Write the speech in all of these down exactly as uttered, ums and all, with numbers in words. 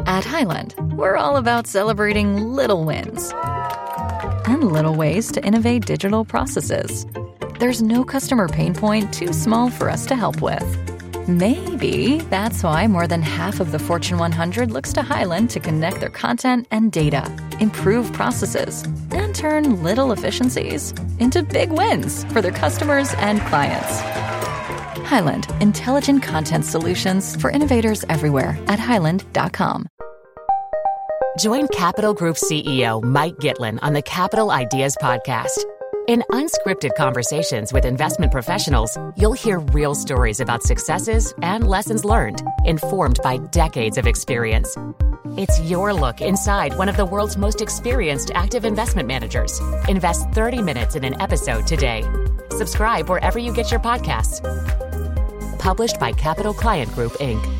At Highland, we're all about celebrating little wins and little ways to innovate digital processes. There's no customer pain point too small for us to help with. Maybe that's why more than half of the Fortune one hundred looks to Highland to connect their content and data, improve processes, and turn little efficiencies into big wins for their customers and clients. Highland, intelligent content solutions for innovators everywhere at highland dot com. Join Capital Group C E O Mike Gitlin on the Capital Ideas Podcast. In unscripted conversations with investment professionals, you'll hear real stories about successes and lessons learned, informed by decades of experience. It's your look inside one of the world's most experienced active investment managers. Invest thirty minutes in an episode today. Subscribe wherever you get your podcasts. Published by Capital Client Group, Incorporated.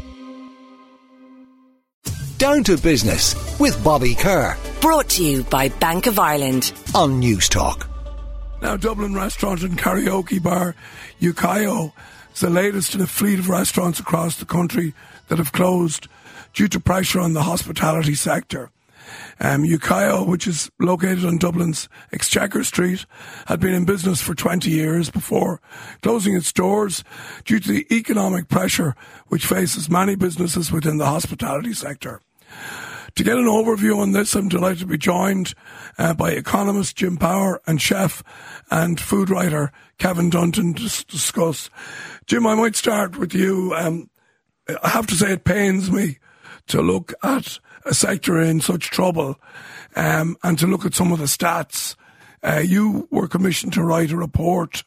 Down to Business with Bobby Kerr. Brought to you by Bank of Ireland on News Talk. Now, Dublin restaurant and karaoke bar Ukiyo is the latest in a fleet of restaurants across the country that have closed due to pressure on the hospitality sector. Um, Ukiyo, which is located on Dublin's Exchequer Street, had been in business for twenty years before closing its doors due to the economic pressure which faces many businesses within the hospitality sector. To get an overview on this, I'm delighted to be joined uh, by economist Jim Power and chef and food writer Kevin Dundon to s- discuss. Jim, I might start with you. Um, I have to say it pains me to look at a sector in such trouble um, and to look at some of the stats. Uh, you were commissioned to write a report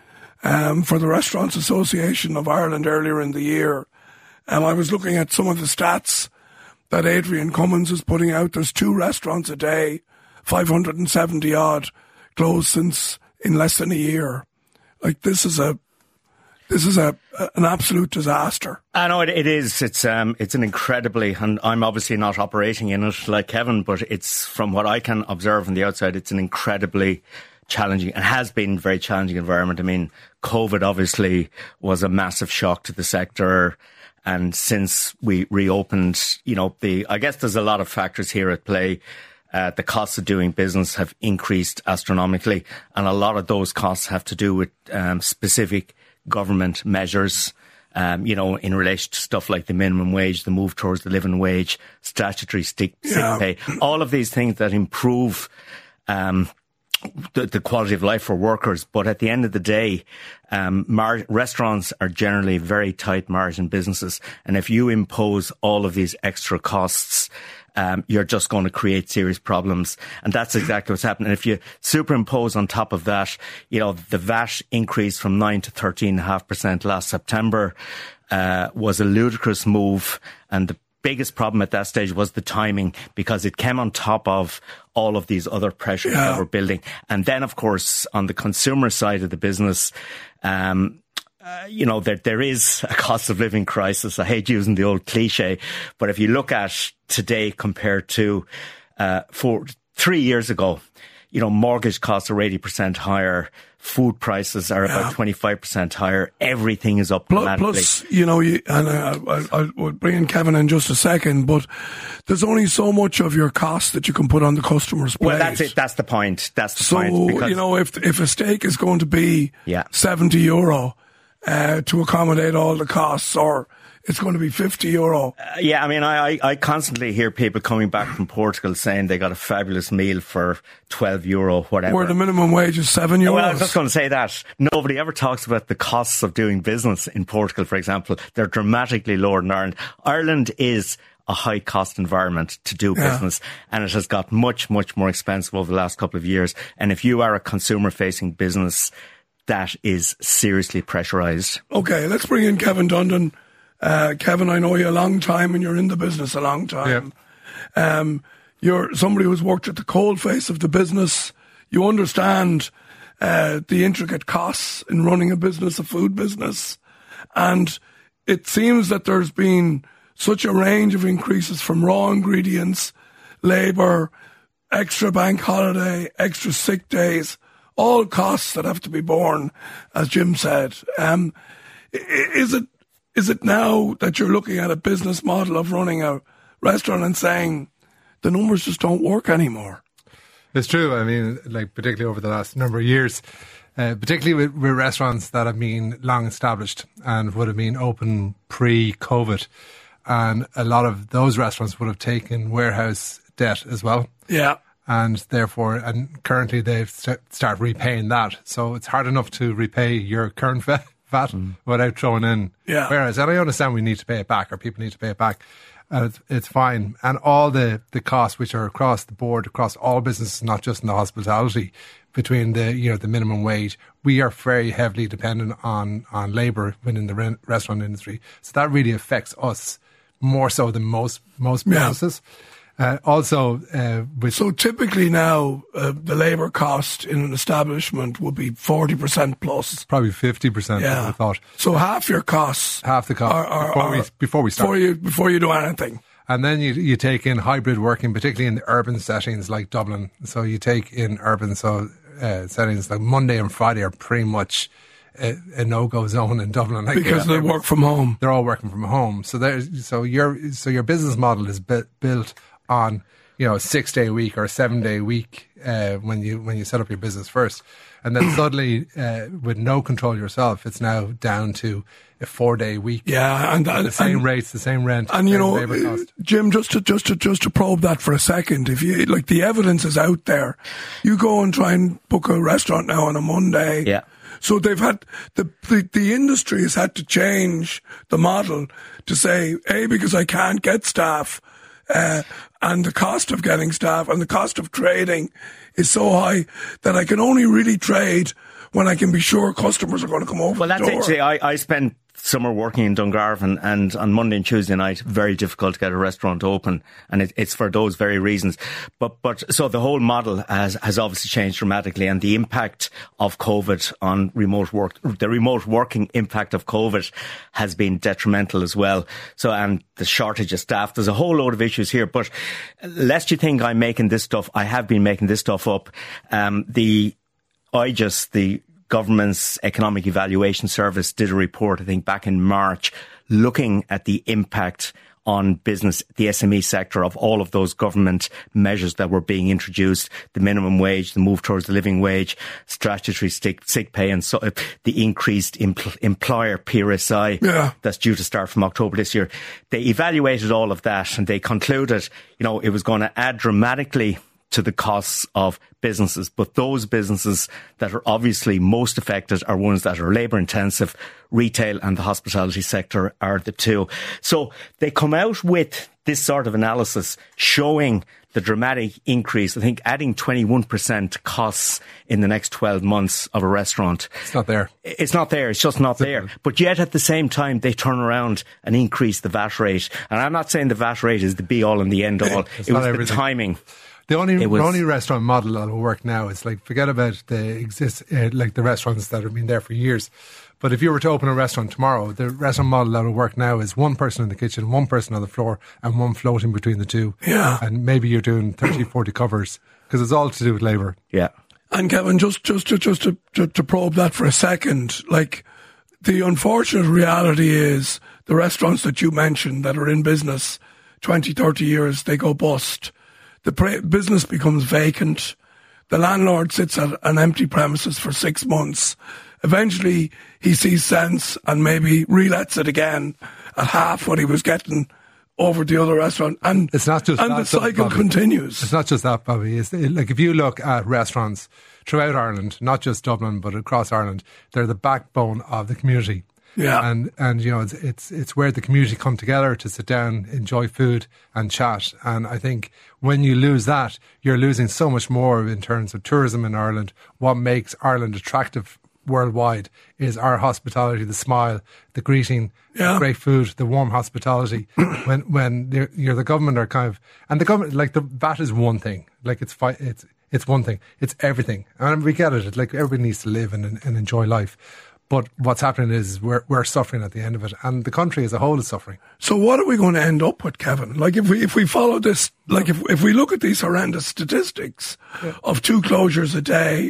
um, for the Restaurants Association of Ireland earlier in the year. Um, I was looking at some of the stats that Adrian Cummins is putting out. There's two restaurants a day, five hundred seventy odd, closed since in less than a year. Like, this is a This is a an absolute disaster. I know it, it is. It's um, it's an incredibly, and I'm obviously not operating in it like Kevin, but it's, from what I can observe from the outside, it's an incredibly challenging, and has been very challenging environment. I mean, COVID obviously was a massive shock to the sector. And since we reopened, you know, the I guess there's a lot of factors here at play. Uh, the costs of doing business have increased astronomically, and a lot of those costs have to do with um, specific government measures, um, you know, in relation to stuff like the minimum wage, the move towards the living wage, statutory sick, yeah. sick pay, all of these things that improve um, the, the quality of life for workers. But at the end of the day, um, mar- restaurants are generally very tight margin businesses. And if you impose all of these extra costs, Um, you're just going to create serious problems. And that's exactly what's happening. And if you superimpose on top of that, you know, the V A T increase from nine to thirteen point five percent last September, uh, was a ludicrous move. And the biggest problem at that stage was the timing, because it came on top of all of these other pressures yeah. that were building. And then, of course, on the consumer side of the business, um, Uh, you know, there, there is a cost of living crisis. I hate using the old cliche, but if you look at today compared to, uh, four, three years ago, you know, mortgage costs are eighty percent higher. Food prices are about yeah. twenty-five percent higher. Everything is up dramatically. Plus, you know, you, and uh, I, I'll bring in Kevin in just a second, but there's only so much of your cost that you can put on the customer's plate. Well, that's it. That's the point. That's the so, point. So, you know, if, if a steak is going to be yeah. seventy euro, Uh, to accommodate all the costs, or it's going to be fifty euro. Uh, yeah, I mean, I, I, I constantly hear people coming back from Portugal saying they got a fabulous meal for twelve euro, whatever. Where the minimum wage is seven euros. Well, I was just going to say that. Nobody ever talks about the costs of doing business in Portugal, for example. They're dramatically lower than Ireland. Ireland is a high cost environment to do yeah. business, and it has got much, much more expensive over the last couple of years. And if you are a consumer facing business, that is seriously pressurised. Okay, let's bring in Kevin Dundon. Uh, Kevin, I know you a long time and you're in the business a long time. Yeah. Um, you're somebody who's worked at the coalface of the business. You understand uh, the intricate costs in running a business, a food business. And it seems that there's been such a range of increases from raw ingredients, labour, extra bank holiday, extra sick days, all costs that have to be borne, as Jim said. Um, is it is it now that you're looking at a business model of running a restaurant and saying the numbers just don't work anymore. It's true. I mean, like particularly over the last number of years, uh, particularly with, with restaurants that have been long established and would have been open pre-COVID. And a lot of those restaurants would have taken warehouse debt as well. Yeah. And therefore, and currently they've st- start repaying that. So it's hard enough to repay your current V A T mm. without throwing in yeah. warehouse. And I understand we need to pay it back, or people need to pay it back. And it's, it's fine. And all the, the costs which are across the board, across all businesses, not just in the hospitality, between the, you know, the minimum wage, we are very heavily dependent on, on labour within the re- restaurant industry. So that really affects us more so than most, most businesses. Yeah. Uh, also, uh, with so typically now uh, the labour cost in an establishment would be forty percent plus. Probably fifty percent. Yeah. I thought. So half your costs, half the cost are, are, before, are, we, before we start, before you before you do anything. And then you you take in hybrid working, particularly in the urban settings like Dublin. So you take in urban so uh, settings like Monday and Friday are pretty much a, a no-go zone in Dublin, like, because yeah, they work from home. They're all working from home. So there's so your so your business model is bu- built on, you know, a six day week or a seven day week uh, when you when you set up your business first, and then suddenly uh, with no control yourself, it's now down to a four day week. Yeah, and, and the same and, rates, the same rent, and you know, labor cost. Jim, just to just to just to probe that for a second, if you like, the evidence is out there. You go and try and book a restaurant now on a Monday. Yeah. So they've had the, the the industry has had to change the model to say, A, because I can't get staff. Uh, and the cost of getting staff and the cost of trading is so high that I can only really trade when I can be sure customers are going to come over well, the door. Well, that's actually, I, I spent summer working in Dungarvan, and on Monday and Tuesday night, very difficult to get a restaurant open, and it, it's for those very reasons. But but so the whole model has has obviously changed dramatically, and the impact of COVID on remote work, the remote working impact of COVID has been detrimental as well. So, and the shortage of staff, there's a whole load of issues here. But lest you think I'm making this stuff, I have been making this stuff up. Um, the I just the Government's Economic Evaluation Service did a report, I think, back in March, looking at the impact on business, the S M E sector, of all of those government measures that were being introduced, the minimum wage, the move towards the living wage, statutory sick, sick pay, and so, uh, the increased empl- employer P R S I yeah. that's due to start from October this year. They evaluated all of that, and they concluded, you know, it was going to add dramatically to the costs of businesses. But those businesses that are obviously most affected are ones that are labour intensive. Retail and the hospitality sector are the two. So they come out with this sort of analysis showing the dramatic increase. I think adding twenty-one percent costs in the next twelve months of a restaurant. It's not there. It's not there. It's just not there. But yet at the same time, they turn around and increase the V A T rate. And I'm not saying the V A T rate is the be all and the end all. It's it was everything. The timing. The only was, the only restaurant model that will work now is like, forget about the exist uh, like the restaurants that have been there for years. But if you were to open a restaurant tomorrow, the restaurant model that will work now is one person in the kitchen, one person on the floor, and one floating between the two. Yeah. And maybe you're doing thirty, forty covers, because it's all to do with labour. Yeah. And Kevin, just just to, just to, to, to probe that for a second, like, the unfortunate reality is the restaurants that you mentioned that are in business twenty, thirty years, they go bust. The pre- business becomes vacant. The landlord sits at an empty premises for six months. Eventually, he sees sense and maybe relets it again at half what he was getting over the other restaurant. And it's not just and that, the cycle Bobby. continues. It's not just that, Bobby. It's, like, if you look at restaurants throughout Ireland, not just Dublin, but across Ireland, they're the backbone of the community. Yeah. And, and you know, it's, it's, it's where the community come together to sit down, enjoy food and chat. And I think when you lose that, you're losing so much more in terms of tourism in Ireland. What makes Ireland attractive worldwide is our hospitality, the smile, the greeting, yeah. the great food, the warm hospitality. when, when you're, you're the government are kind of, and the government, like, the V A T is one thing. Like, it's, fi- it's, it's one thing. It's everything. And we get it. It's like, everybody needs to live and, and enjoy life. But what's happening is we're we're suffering at the end of it, and the country as a whole is suffering. So what are we going to end up with, Kevin? Like, if we if we follow this, like if if we look at these horrendous statistics yeah. of two closures a day,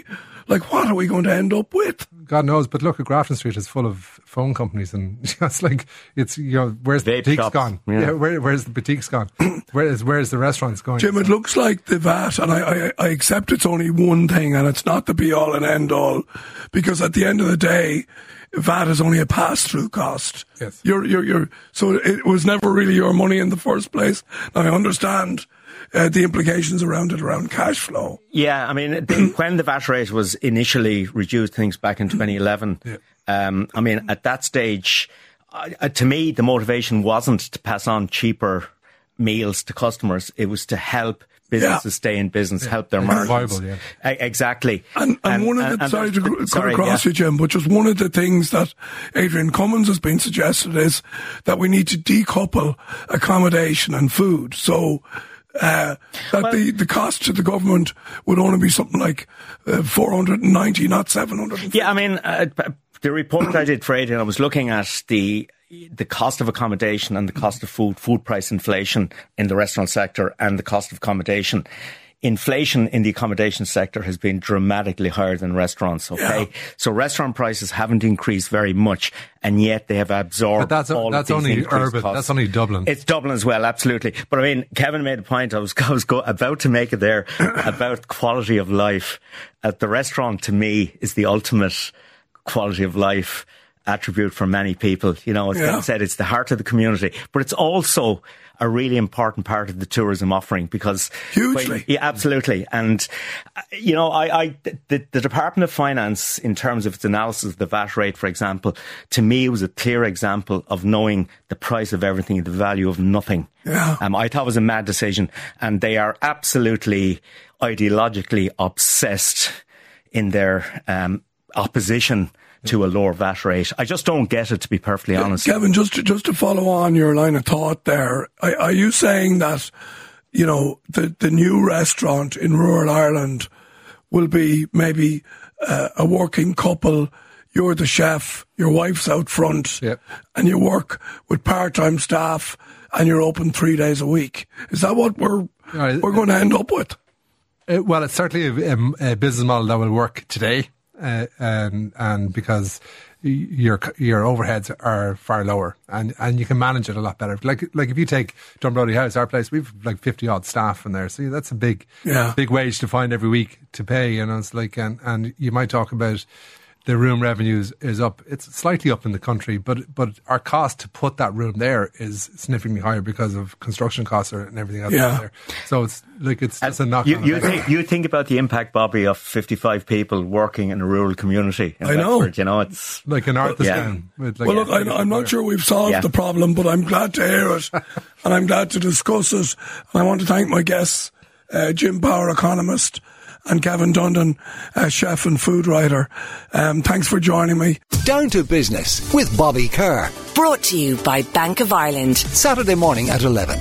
like, what are we going to end up with? God knows, but look, at Grafton Street is full of phone companies, and it's like, it's, you know, where's the Vape boutiques shops. gone? Yeah. Yeah, where, where's the boutiques gone? where is where's the restaurants going? Jim, it looks like the V A T, and I, I, I accept it's only one thing, and it's not the be-all and end-all, because at the end of the day, V A T is only a pass-through cost. Yes. You're, you're, you're, so it was never really your money in the first place. Now, I understand uh, the implications around it, around cash flow. Yeah, I mean, the, when the V A T rate was initially reduced, things back in twenty eleven, yeah. um, I mean, at that stage, uh, to me, the motivation wasn't to pass on cheaper meals to customers. It was to help businesses yeah. stay in business, yeah. help their margins. Viable, yeah. uh, exactly. And, and, and one of the, and, sorry and, to cut sorry, across yeah. you, Jim, but just one of the things that Adrian Cummins has been suggested is that we need to decouple accommodation and food. So, Uh, that well, the, the cost to the government would only be something like uh, four hundred ninety, not seven hundred fifty. Yeah, I mean, uh, the report I did for Adrian, I was looking at the the cost of accommodation and the cost of food, food price inflation in the restaurant sector and the cost of accommodation. Inflation in the accommodation sector has been dramatically higher than restaurants, okay? Yeah. So restaurant prices haven't increased very much, and yet they have absorbed but that's, all that's of these only increased urban. costs. That's only Dublin. It's Dublin as well, absolutely. But I mean, Kevin made a point, I was, I was go, about to make it there, about quality of life. At the restaurant, to me, is the ultimate quality of life attribute for many people. You know, as yeah. Kevin said, it's the heart of the community, but it's also a really important part of the tourism offering because hugely, when, yeah, absolutely. And uh, you know, I, I the, the Department of Finance, in terms of its analysis of the V A T rate, for example, to me was a clear example of knowing the price of everything, the value of nothing. Yeah. Um, I thought it was a mad decision, and they are absolutely ideologically obsessed in their um, opposition to a lower V A T rate. I just don't get it, to be perfectly honest. Kevin, just to, just to follow on your line of thought there, are, are you saying that, you know, the, the new restaurant in rural Ireland will be maybe uh, a working couple, you're the chef, your wife's out front, yep. and you work with part-time staff and you're open three days a week? Is that what we're, right. we're going to end up with? It, well, it's certainly a, a, a business model that will work today. Uh, and and because your your overheads are far lower, and, and you can manage it a lot better. Like like if you take Dunbrody House, our place, we've like fifty odd staff in there. See, that's a big yeah. big wage to find every week to pay. You know, it's like and and you might talk about the room revenues is up. It's slightly up in the country, but but our cost to put that room there is significantly higher because of construction costs and everything else yeah. there. So it's like it's just a knock. You, you think you think about the impact, Bobby, of fifty-five people working in a rural community. In I know. Bedford, you know, it's like an artist. Yeah. With like well, look, I, I'm not sure we've solved yeah. the problem, but I'm glad to hear it, and I'm glad to discuss it. And I want to thank my guests, uh, Jim Power, economist, and Kevin Dundon, uh, chef and food writer. Um, thanks for joining me. Down to Business with Bobby Kerr. Brought to you by Bank of Ireland. Saturday morning at eleven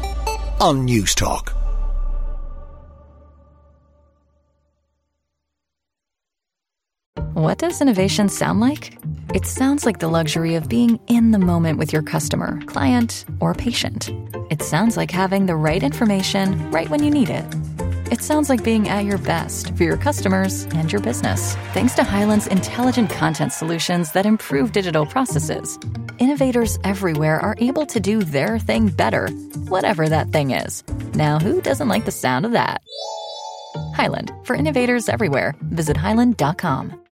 on News Talk. What does innovation sound like? It sounds like the luxury of being in the moment with your customer, client, or patient. It sounds like having the right information right when you need it. It sounds like being at your best for your customers and your business. Thanks to Highland's intelligent content solutions that improve digital processes, innovators everywhere are able to do their thing better, whatever that thing is. Now, who doesn't like the sound of that? Highland, for innovators everywhere. Visit highland dot com.